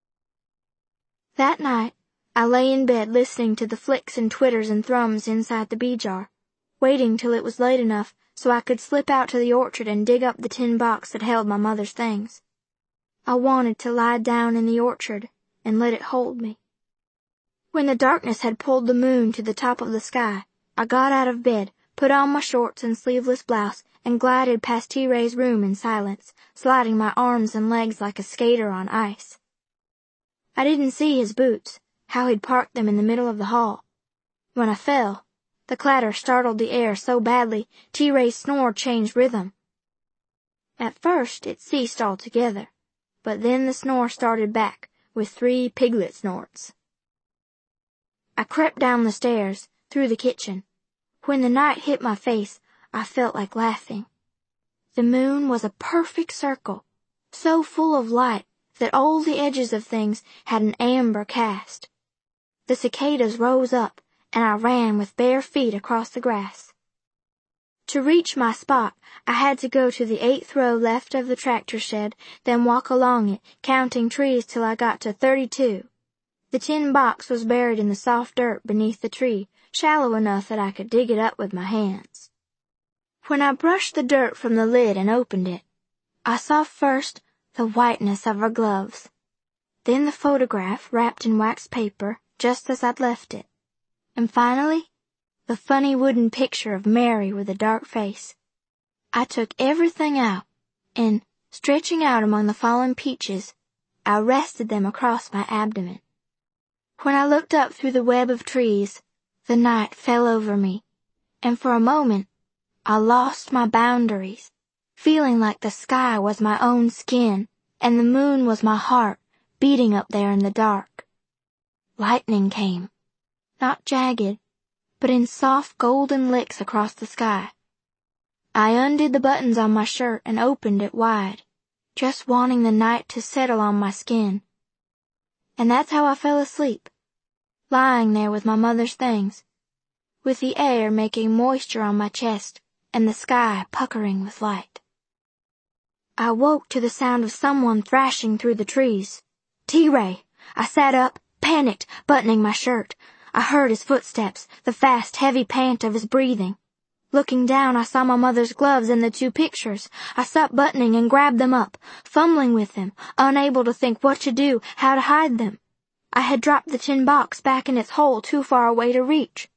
That night, I lay in bed listening to the flicks and twitters and thrums inside the bee jar, waiting till it was late enough so I could slip out to the orchard and dig up the tin box that held my mother's things. I wanted to lie down in the orchard and let it hold me. When the darkness had pulled the moon to the top of the sky, I got out of bed, put on my shorts and sleeveless blouse, and glided past T-Ray's room in silence, sliding my arms and legs like a skater on ice. I didn't see his boots, how he'd parked them in the middle of the hall. When I fell, the clatter startled the air so badly, T-Ray's snore changed rhythm. At first it ceased altogether, but then the snore started back with three piglet snorts. I crept down the stairs, through the kitchen. When the night hit my face, I felt like laughing. The moon was a perfect circle, so full of light that all the edges of things had an amber cast. The cicadas rose up, and I ran with bare feet across the grass. To reach my spot, I had to go to the eighth row left of the tractor shed, then walk along it, counting trees till I got to thirty-two. The tin box was buried in the soft dirt beneath the tree, shallow enough that I could dig it up with my hands. When I brushed the dirt from the lid and opened it, I saw first the whiteness of her gloves, then the photograph wrapped in wax paper just as I'd left it, and finally, the funny wooden picture of Mary with a dark face. I took everything out, and, stretching out among the fallen peaches, I rested them across my abdomen. When I looked up through the web of trees, the night fell over me, and for a moment, I lost my boundaries, feeling like the sky was my own skin, and the moon was my heart, beating up there in the dark. Lightning came, not jagged, but in soft golden licks across the sky. I undid the buttons on my shirt and opened it wide, just wanting the night to settle on my skin. And that's how I fell asleep, lying there with my mother's things, with the air making moisture on my chest and the sky puckering with light. I woke to the sound of someone thrashing through the trees. T-Ray! I sat up, panicked, buttoning my shirt. I heard his footsteps, the fast, heavy pant of his breathing. Looking down, I saw my mother's gloves and the two pictures. I stopped buttoning and grabbed them up, fumbling with them, unable to think what to do, how to hide them. I had dropped the tin box back in its hole too far away to reach.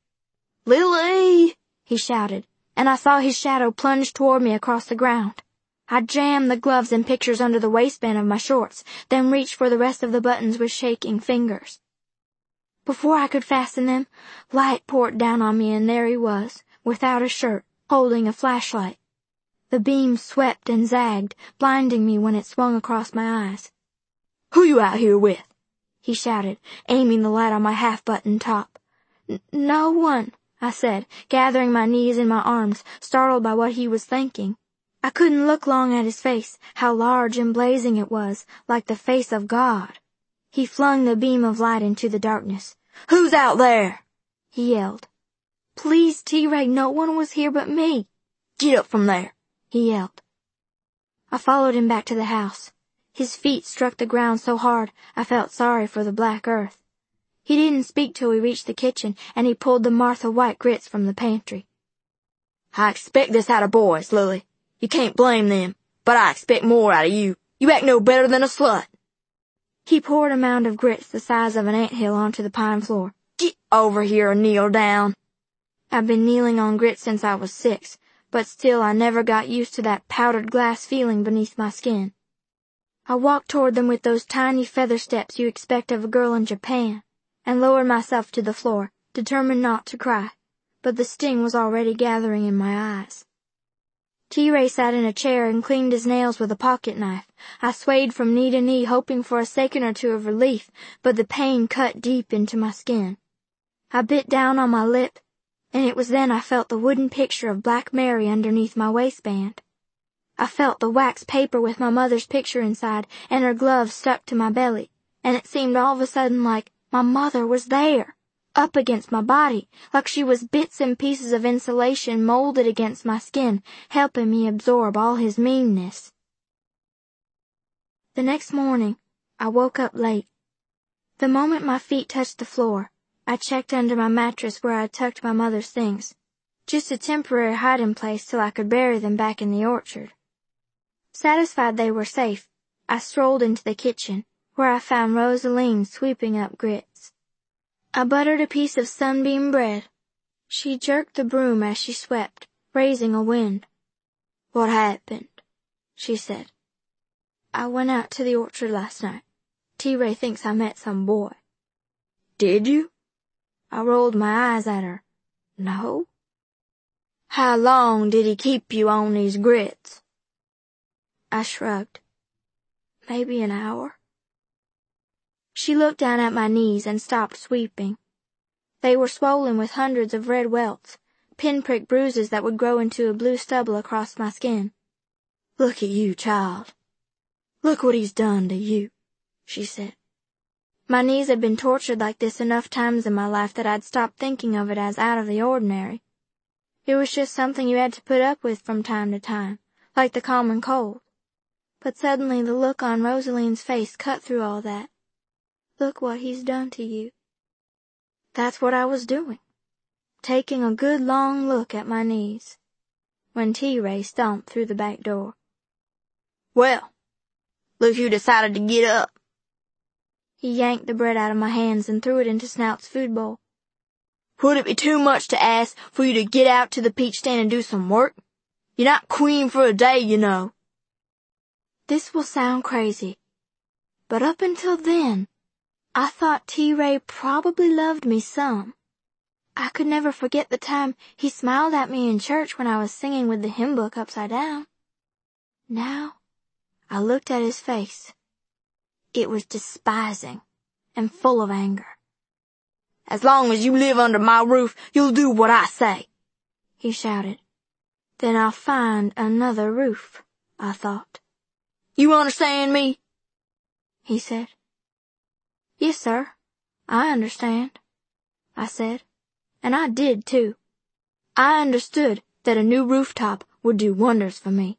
"Lily!" he shouted, and I saw his shadow plunge toward me across the ground. I jammed the gloves and pictures under the waistband of my shorts, then reached for the rest of the buttons with shaking fingers. Before I could fasten them, light poured down on me, and there he was, without a shirt, holding a flashlight. The beam swept and zagged, blinding me when it swung across my eyes. "Who you out here with?" he shouted, aiming the light on my half-buttoned top. "No one," I said, gathering my knees in my arms, startled by what he was thinking. I couldn't look long at his face, how large and blazing it was, like the face of God. He flung the beam of light into the darkness. "Who's out there?" he yelled. "Please, T-Ray, no one was here but me." "Get up from there," he yelled. I followed him back to the house. His feet struck the ground so hard I felt sorry for the black earth. He didn't speak till we reached the kitchen, and he pulled the Martha White grits from the pantry. "I expect this out of boys, Lily. You can't blame them, but I expect more out of you. You act no better than a slut." He poured a mound of grits the size of an anthill onto the pine floor. "Get over here and kneel down." I've been kneeling on grits since I was six, but still I never got used to that powdered glass feeling beneath my skin. I walked toward them with those tiny feather steps you expect of a girl in Japan, and lowered myself to the floor, determined not to cry, but the sting was already gathering in my eyes. T-Ray sat in a chair and cleaned his nails with a pocket knife. I swayed from knee to knee, hoping for a second or two of relief, but the pain cut deep into my skin. I bit down on my lip, and it was then I felt the wooden picture of Black Mary underneath my waistband. I felt the wax paper with my mother's picture inside, and her gloves stuck to my belly, and it seemed all of a sudden like my mother was there, up against my body, like she was bits and pieces of insulation molded against my skin, helping me absorb all his meanness. The next morning, I woke up late. The moment my feet touched the floor, I checked under my mattress where I tucked my mother's things, just a temporary hiding place till I could bury them back in the orchard. Satisfied they were safe, I strolled into the kitchen, where I found Rosaline sweeping up grits. I buttered a piece of sunbeam bread. She jerked the broom as she swept, raising a wind. "What happened?" she said. "I went out to the orchard last night. T-Ray thinks I met some boy." "Did you?" I rolled my eyes at her. No. How long did he keep you on these grits? I shrugged. Maybe an hour. She looked down at my knees and stopped sweeping. They were swollen with hundreds of red welts, pinprick bruises that would grow into a blue stubble across my skin. Look at you, child. Look what he's done to you, she said. My knees had been tortured like this enough times in my life that I'd stopped thinking of it as out of the ordinary. It was just something you had to put up with from time to time, like the common cold. But suddenly the look on Rosaline's face cut through all that. Look what he's done to you. That's what I was doing, taking a good long look at my knees, when T-Ray stomped through the back door. Well, look who decided to get up. He yanked the bread out of my hands and threw it into Snout's food bowl. Would it be too much to ask for you to get out to the peach stand and do some work? You're not queen for a day, you know. This will sound crazy, but up until then, I thought T-Ray probably loved me some. I could never forget the time he smiled at me in church when I was singing with the hymn book upside down. Now, I looked at his face. It was despising and full of anger. As long as you live under my roof, you'll do what I say, he shouted. Then I'll find another roof, I thought. You understand me? He said. Yes, sir, I understand, I said, and I did too. I understood that a new rooftop would do wonders for me.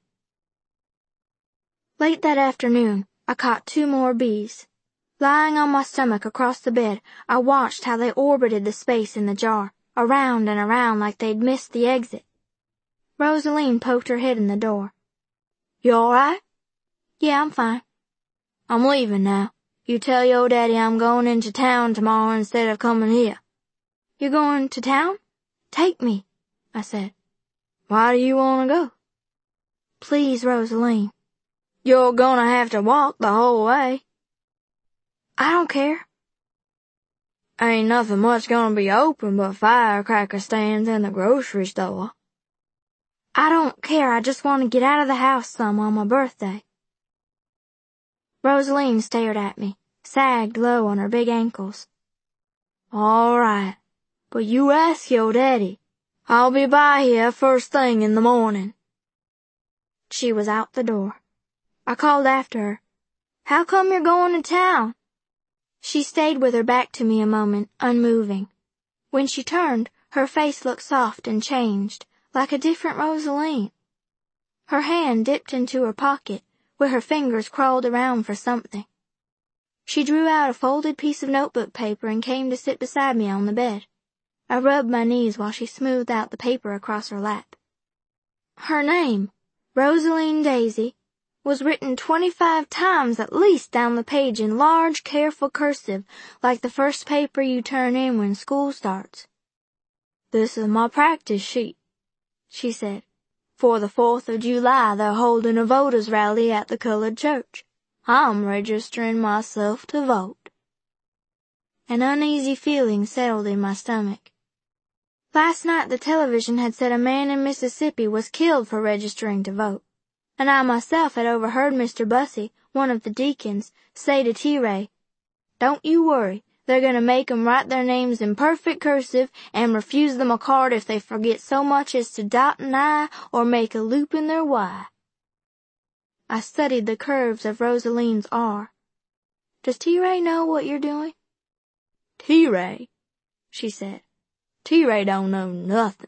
Late that afternoon, I caught two more bees. Lying on my stomach across the bed, I watched how they orbited the space in the jar, around and around like they'd missed the exit. Rosaline poked her head in the door. You all right? Yeah, I'm fine. I'm leaving now. You tell your daddy I'm going into town tomorrow instead of coming here. You're going to town? Take me, I said. Why do you want to go? Please, Rosaline. You're gonna have to walk the whole way. I don't care. Ain't nothing much gonna be open but firecracker stands and the grocery store. I don't care, I just want to get out of the house some on my birthday. Rosaline stared at me, sagged low on her big ankles. All right, but you ask your daddy. I'll be by here first thing in the morning. She was out the door. I called after her. How come you're going to town? She stayed with her back to me a moment, unmoving. When she turned, her face looked soft and changed, like a different Rosaline. Her hand dipped into her pocket, where her fingers crawled around for something. She drew out a folded piece of notebook paper and came to sit beside me on the bed. I rubbed my knees while she smoothed out the paper across her lap. Her name, Rosaline Daisy, was written twenty-five times at least down the page in large, careful cursive, like the first paper you turn in when school starts. This is my practice sheet, she said. For the fourth of July, they're holding a voters' rally at the colored church. I'm registering myself to vote. An uneasy feeling settled in my stomach. Last night the television had said a man in Mississippi was killed for registering to vote, and I myself had overheard Mister Bussey, one of the deacons, say to T-Ray, "Don't you worry, they're going to make 'em write their names in perfect cursive and refuse them a card if they forget so much as to dot an I or make a loop in their Y." I studied the curves of Rosaline's R. Does T-Ray know what you're doing? T-Ray, she said. T-Ray don't know nothing.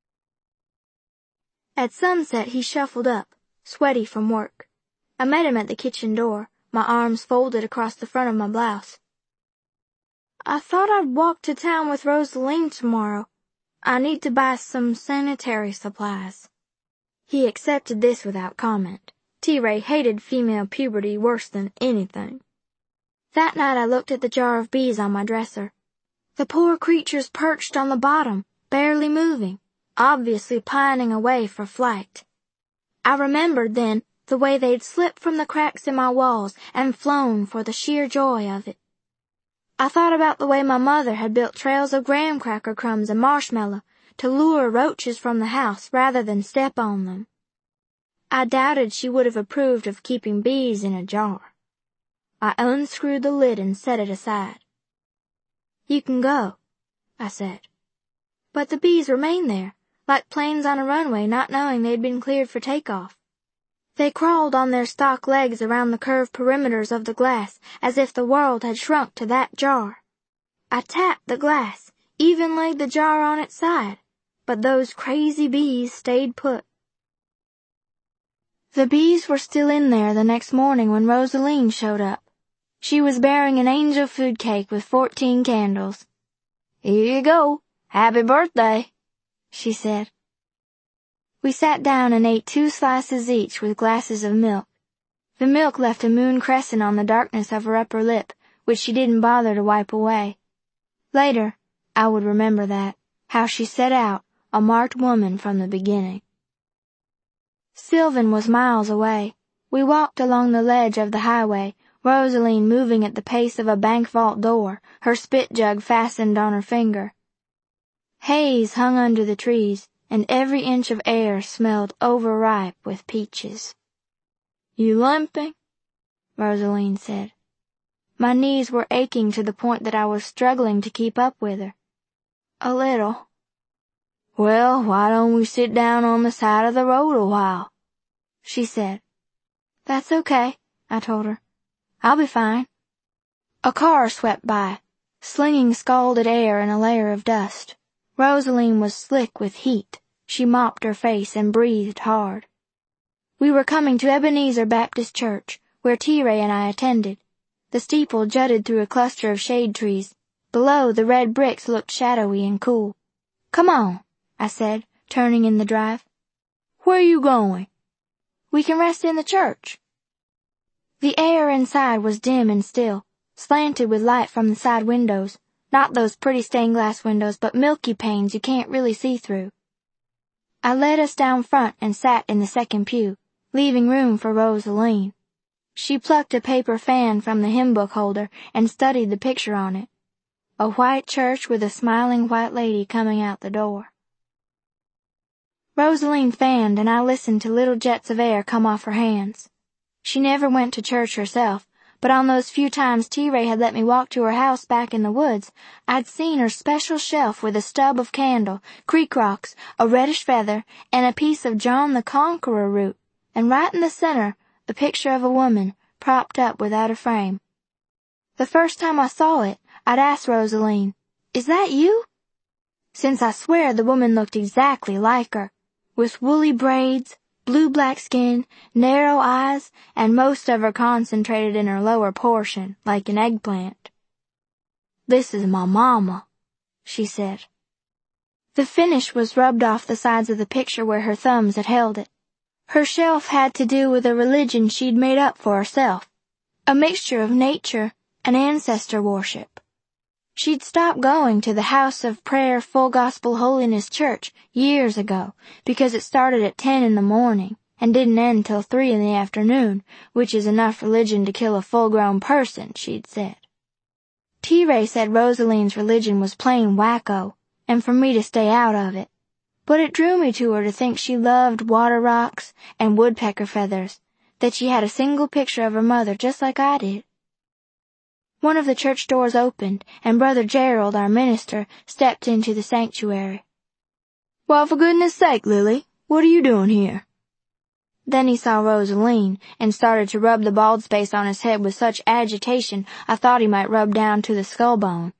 At sunset he shuffled up, sweaty from work. I met him at the kitchen door, my arms folded across the front of my blouse. I thought I'd walk to town with Rosaline tomorrow. I need to buy some sanitary supplies. He accepted this without comment. T-Ray hated female puberty worse than anything. That night I looked at the jar of bees on my dresser. The poor creatures perched on the bottom, barely moving, obviously pining away for flight. I remembered then the way they'd slipped from the cracks in my walls and flown for the sheer joy of it. I thought about the way my mother had built trails of graham cracker crumbs and marshmallow to lure roaches from the house rather than step on them. I doubted she would have approved of keeping bees in a jar. I unscrewed the lid and set it aside. "You can go," I said. But the bees remained there, like planes on a runway not knowing they'd been cleared for takeoff. They crawled on their stalk legs around the curved perimeters of the glass as if the world had shrunk to that jar. I tapped the glass, even laid the jar on its side, but those crazy bees stayed put. The bees were still in there the next morning when Rosaline showed up. She was bearing an angel food cake with fourteen candles. "Here you go. Happy birthday," she said. We sat down and ate two slices each with glasses of milk. The milk left a moon crescent on the darkness of her upper lip, which she didn't bother to wipe away. Later, I would remember that, how she set out, a marked woman from the beginning. Sylvan was miles away. We walked along the ledge of the highway, Rosaline moving at the pace of a bank vault door, her spit jug fastened on her finger. Haze hung under the trees, and every inch of air smelled overripe with peaches. "You limping?" Rosaline said. My knees were aching to the point that I was struggling to keep up with her. "A little." "Well, why don't we sit down on the side of the road a while?" she said. "That's okay," I told her. "I'll be fine." A car swept by, slinging scalded air in a layer of dust. Rosaline was slick with heat. She mopped her face and breathed hard. We were coming to Ebenezer Baptist Church, where T-Ray and I attended. The steeple jutted through a cluster of shade trees. Below, the red bricks looked shadowy and cool. "Come on," I said, turning in the drive. "Where you going?" "We can rest in the church." The air inside was dim and still, slanted with light from the side windows. Not those pretty stained glass windows, but milky panes you can't really see through. I led us down front and sat in the second pew, leaving room for Rosaline. She plucked a paper fan from the hymn book holder and studied the picture on it. A white church with a smiling white lady coming out the door. Rosaline fanned and I listened to little jets of air come off her hands. She never went to church herself, but on those few times T-Ray had let me walk to her house back in the woods, I'd seen her special shelf with a stub of candle, creek rocks, a reddish feather, and a piece of John the Conqueror root, and right in the center, a picture of a woman, propped up without a frame. The first time I saw it, I'd asked Rosaline, "Is that you?" Since I swear the woman looked exactly like her, with woolly braids, blue-black skin, narrow eyes, and most of her concentrated in her lower portion, like an eggplant. "This is my mama," she said. The finish was rubbed off the sides of the picture where her thumbs had held it. Her shelf had to do with a religion she'd made up for herself, a mixture of nature and ancestor worship. She'd stopped going to the House of Prayer Full Gospel Holiness Church years ago because it started at ten in the morning and didn't end till three in the afternoon, which is enough religion to kill a full-grown person, she'd said. T-Ray said Rosaline's religion was plain wacko, and for me to stay out of it. But it drew me to her to think she loved water rocks and woodpecker feathers, that she had a single picture of her mother just like I did. One of the church doors opened, and Brother Gerald, our minister, stepped into the sanctuary. "Well, for goodness sake, Lily, what are you doing here?" Then he saw Rosaline, and started to rub the bald space on his head with such agitation I thought he might rub down to the skull bone.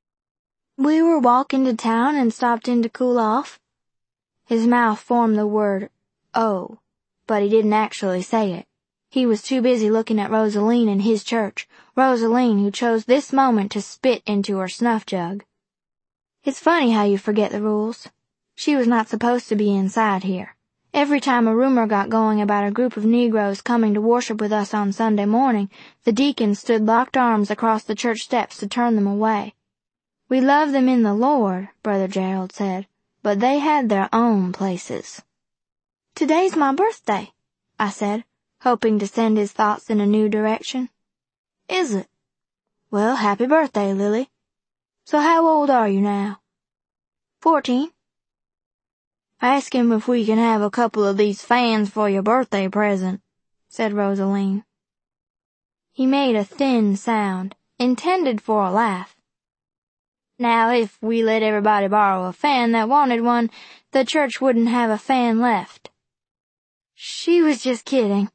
"We were walking to town and stopped in to cool off." His mouth formed the word, "oh," but he didn't actually say it. He was too busy looking at Rosaline in his church, Rosaline who chose this moment to spit into her snuff jug. It's funny how you forget the rules. She was not supposed to be inside here. Every time a rumor got going about a group of Negroes coming to worship with us on Sunday morning, the deacon stood locked arms across the church steps to turn them away. "We love them in the Lord," Brother Gerald said, "but they had their own places." "Today's my birthday," I said, hoping to send his thoughts in a new direction. "Is it?" Well, happy birthday, Lily. So how old are you now? Fourteen. Ask him if we can have a couple of these fans for your birthday present, said Rosaline. He made a thin sound, intended for a laugh. Now, if we let everybody borrow a fan that wanted one, the church wouldn't have a fan left. She was just kidding.